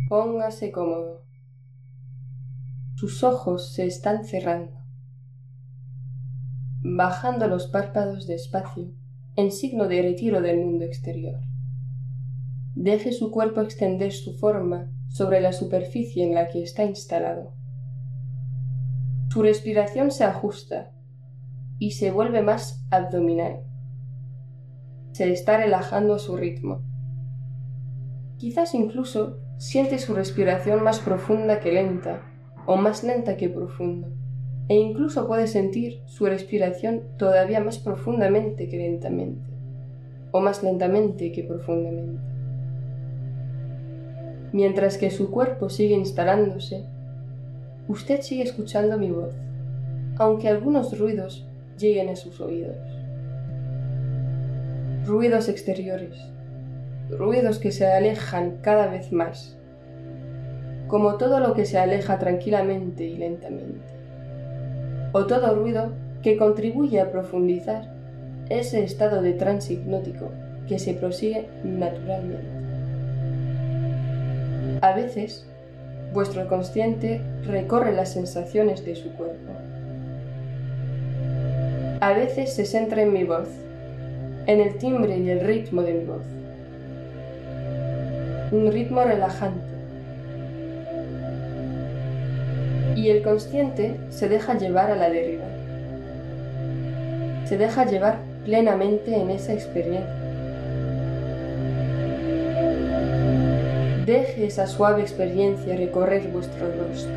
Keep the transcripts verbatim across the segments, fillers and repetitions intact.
Póngase cómodo. Sus ojos se están cerrando, bajando los párpados despacio en signo de retiro del mundo exterior. Deje su cuerpo extender su forma sobre la superficie en la que está instalado. Su respiración se ajusta y se vuelve más abdominal. Se está relajando a su ritmo. Quizás incluso siente su respiración más profunda que lenta, o más lenta que profunda, e incluso puede sentir su respiración todavía más profundamente que lentamente, o más lentamente que profundamente. Mientras que su cuerpo sigue instalándose, usted sigue escuchando mi voz, aunque algunos ruidos lleguen a sus oídos. Ruidos exteriores, ruidos que se alejan cada vez más, como todo lo que se aleja tranquilamente y lentamente, o todo ruido que contribuye a profundizar ese estado de trance hipnótico que se prosigue naturalmente. A veces, vuestro consciente recorre las sensaciones de su cuerpo. A veces se centra en mi voz, en el timbre y el ritmo de mi voz. Un ritmo relajante. Y el consciente se deja llevar a la deriva. Se deja llevar plenamente en esa experiencia. Deje esa suave experiencia recorrer vuestro rostro,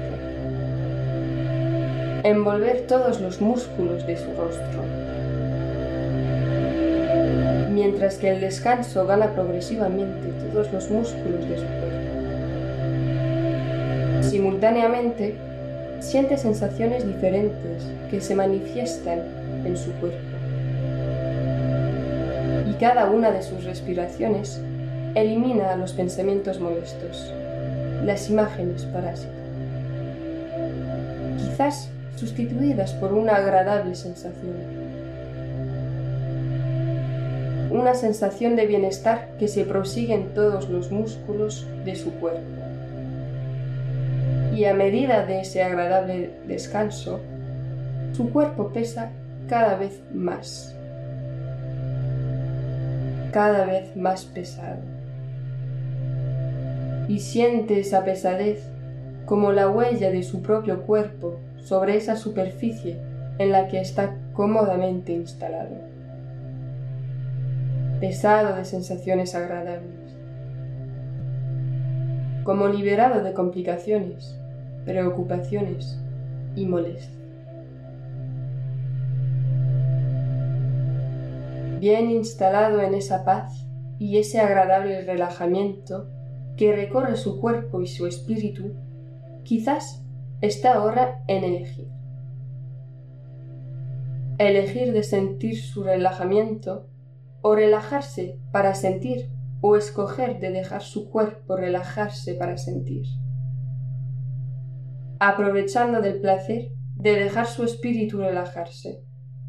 envolver todos los músculos de su rostro, mientras que el descanso gana progresivamente todos los músculos de su cuerpo. Simultáneamente, siente sensaciones diferentes que se manifiestan en su cuerpo. Y cada una de sus respiraciones elimina los pensamientos molestos, las imágenes parásitas, quizás sustituidas por una agradable sensación. Una sensación de bienestar que se prosigue en todos los músculos de su cuerpo. Y a medida de ese agradable descanso, su cuerpo pesa cada vez más, cada vez más pesado. Y siente esa pesadez como la huella de su propio cuerpo sobre esa superficie en la que está cómodamente instalado. Pesado de sensaciones agradables, como liberado de complicaciones, preocupaciones y molestias. Bien instalado en esa paz y ese agradable relajamiento que recorre su cuerpo y su espíritu, quizás está ahora en elegir. Elegir de sentir su relajamiento o relajarse para sentir, o escoger de dejar su cuerpo relajarse para sentir. Aprovechando del placer de dejar su espíritu relajarse,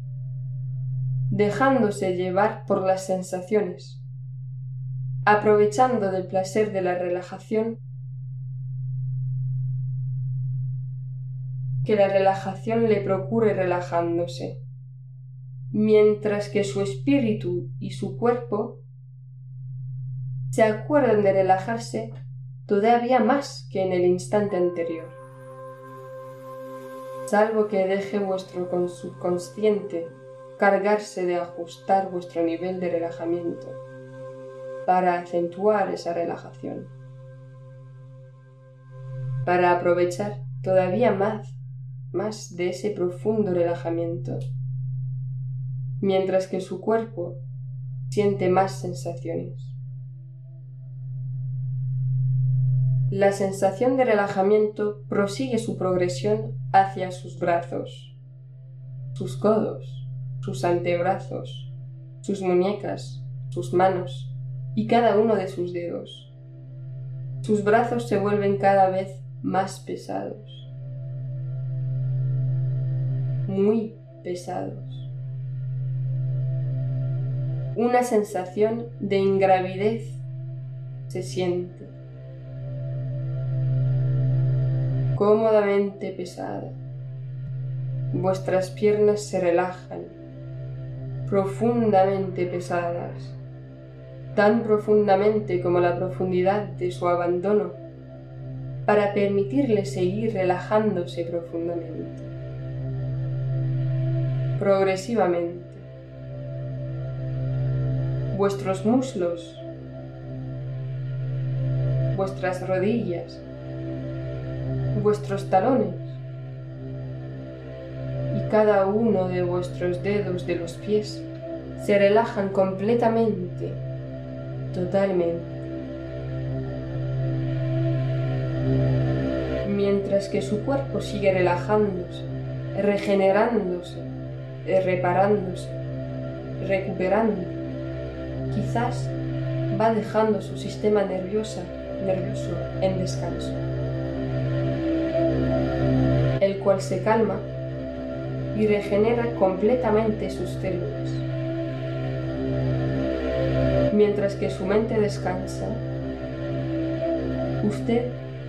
dejándose llevar por las sensaciones, aprovechando del placer de la relajación, que la relajación le procure relajándose, mientras que su espíritu y su cuerpo se acuerdan de relajarse todavía más que en el instante anterior, salvo que deje vuestro subconsciente cargarse de ajustar vuestro nivel de relajamiento para acentuar esa relajación, para aprovechar todavía más, más de ese profundo relajamiento, mientras que su cuerpo siente más sensaciones. La sensación de relajamiento prosigue su progresión hacia sus brazos, sus codos, sus antebrazos, sus muñecas, sus manos y cada uno de sus dedos. Sus brazos se vuelven cada vez más pesados, muy pesados. Una sensación de ingravidez se siente. cómodamente pesada. Vuestras piernas se relajan, profundamente pesadas, tan profundamente como la profundidad de su abandono, para permitirle seguir relajándose profundamente. Progresivamente, vuestros muslos, vuestras rodillas, vuestros talones y cada uno de vuestros dedos de los pies se relajan completamente, totalmente. Mientras que su cuerpo sigue relajándose, regenerándose, reparándose, recuperando, quizás va dejando su sistema nervioso, nervioso en descanso, el cual se calma y regenera completamente sus células. Mientras que su mente descansa, usted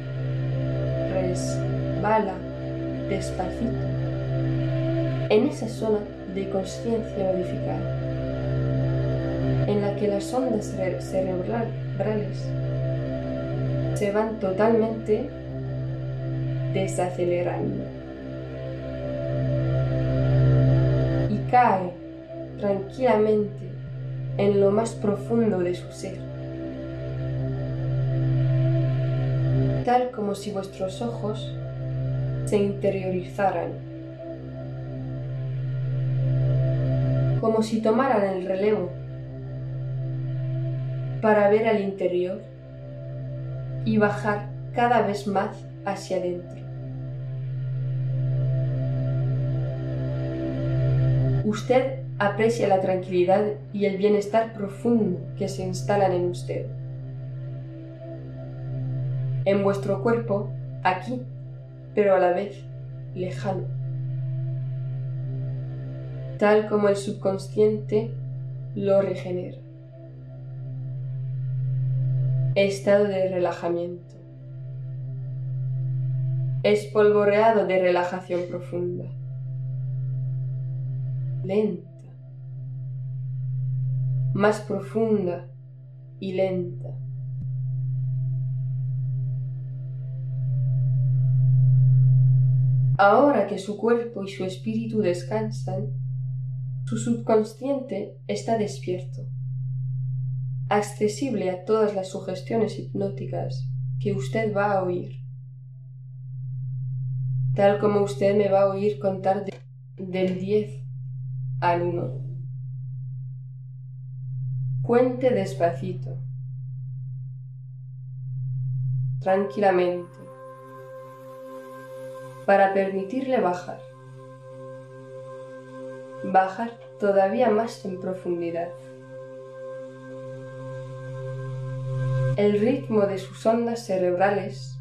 resbala despacito en esa zona de conciencia modificada, en la que las ondas cerebrales se van totalmente desacelerando y cae tranquilamente en lo más profundo de su ser, tal como si vuestros ojos se interiorizaran, como si tomaran el relevo para ver al interior y bajar cada vez más hacia adentro. Usted aprecia la tranquilidad y el bienestar profundo que se instalan en usted, en vuestro cuerpo, aquí, pero a la vez lejano, tal como el subconsciente lo regenera. Estado de relajamiento, espolvoreado de relajación profunda, lenta, más profunda y lenta. Ahora que su cuerpo y su espíritu descansan, su subconsciente está despierto, accesible a todas las sugestiones hipnóticas que usted va a oír, tal como usted me va a oír contar de, del diez al uno. Cuente despacito, tranquilamente, para permitirle bajar, bajar todavía más en profundidad. El ritmo de sus ondas cerebrales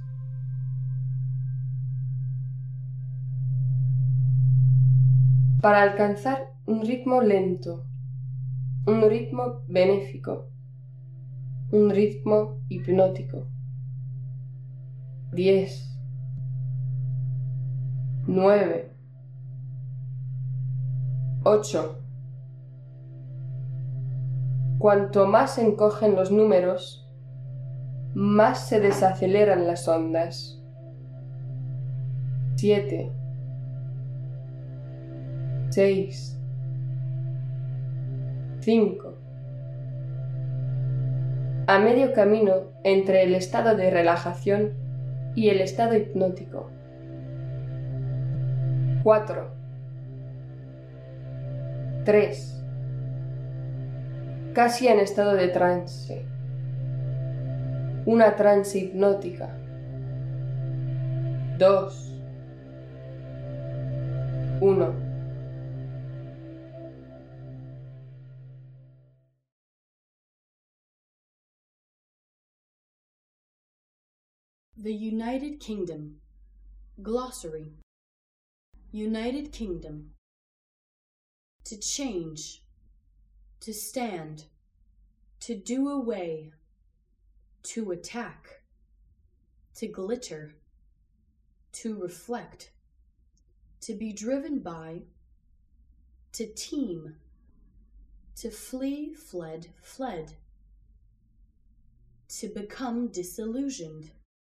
para alcanzar un ritmo lento, un ritmo benéfico, un ritmo hipnótico. Diez, nueve, ocho. Cuanto más se encogen los números, más se desaceleran las ondas. Siete, seis, cinco. A medio camino entre el estado de relajación y el estado hipnótico. Cuatro, tres. Casi en estado de trance. Una trance hipnótica. Dos, uno. The United Kingdom. Glossary. United Kingdom. To change. To stand. To do away. To attack. To glitter. to reflect, to be driven by, to teem, to flee, fled, fled, to become disillusioned,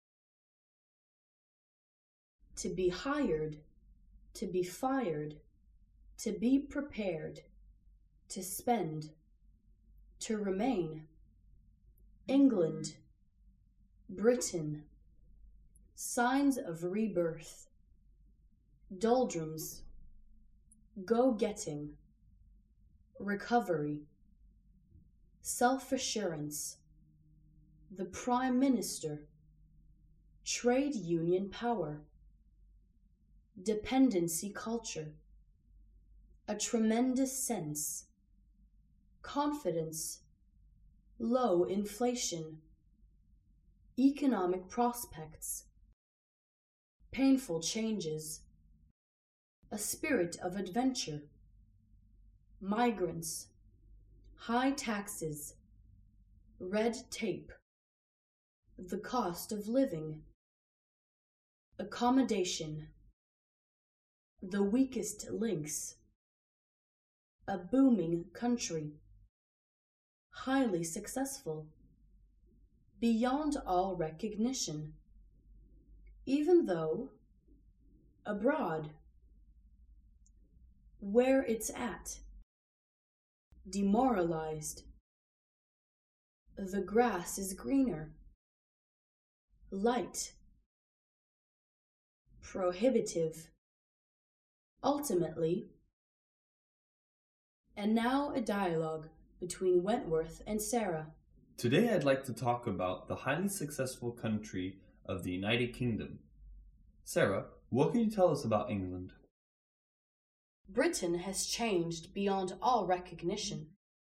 to be hired, to be fired, to be prepared, to spend, to remain, England, Britain, signs of rebirth, doldrums, go-getting, recovery, self-assurance, the Prime Minister, trade union power, dependency culture, a tremendous sense, confidence, low inflation, economic prospects, painful changes, a spirit of adventure, migrants, high taxes, red tape, the cost of living, accommodation, the weakest links, a booming country, highly successful, beyond all recognition, even though abroad, where it's at, demoralized, the grass is greener, light, prohibitive, ultimately. And now a dialogue between Wentworth and Sarah. Today I'd like to talk about the highly successful country of the United Kingdom. Sarah, what can you tell us about England? Britain has changed beyond all recognition.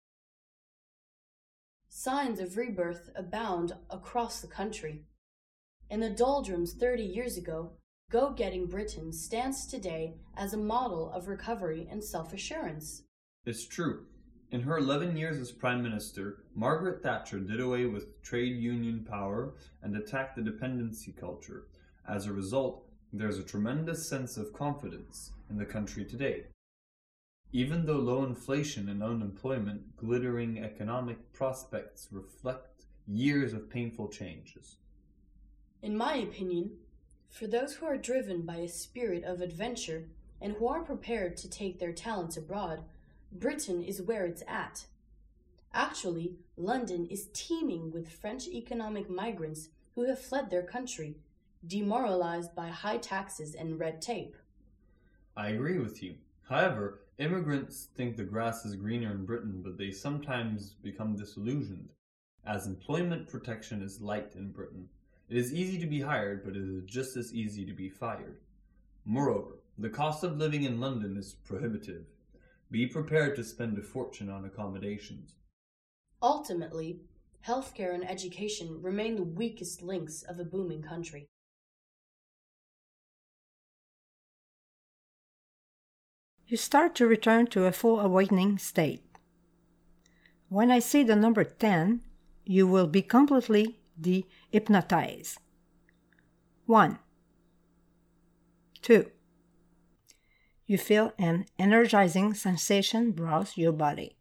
Signs of rebirth abound across the country. In the doldrums thirty years ago, go-getting Britain stands today as a model of recovery and self-assurance. It's true. In her eleven years as Prime Minister, Margaret Thatcher did away with trade union power and attacked the dependency culture. As a result, there's a tremendous sense of confidence in the country today. Even though low inflation and unemployment, glittering economic prospects reflect years of painful changes. In my opinion, for those who are driven by a spirit of adventure and who are prepared to take their talents abroad, Britain is where it's at. Actually, London is teeming with French economic migrants who have fled their country, demoralized by high taxes and red tape. I agree with you. However, immigrants think the grass is greener in Britain, but they sometimes become disillusioned, as employment protection is light in Britain. It is easy to be hired, but it is just as easy to be fired. Moreover, the cost of living in London is prohibitive. Be prepared to spend a fortune on accommodations. Ultimately, healthcare and education remain the weakest links of a booming country. You start to return to a full awakening state. When I say the number ten, you will be completely de-hypnotized. One. Two. You feel an energizing sensation browse your body.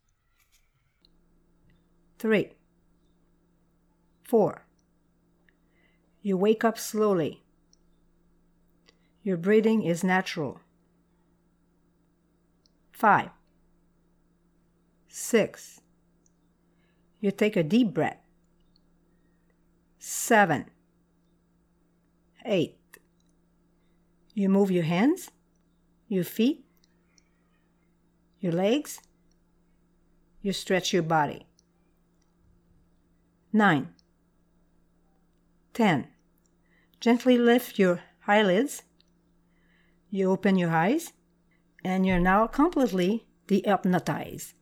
Three. Four. You wake up slowly. Your breathing is natural. Five. Six. You take a deep breath. Seven. Eight. You move your hands, your feet, your legs. You stretch your body. Nine. Ten. Gently lift your eyelids. You open your eyes, and you're now completely de-hypnotized.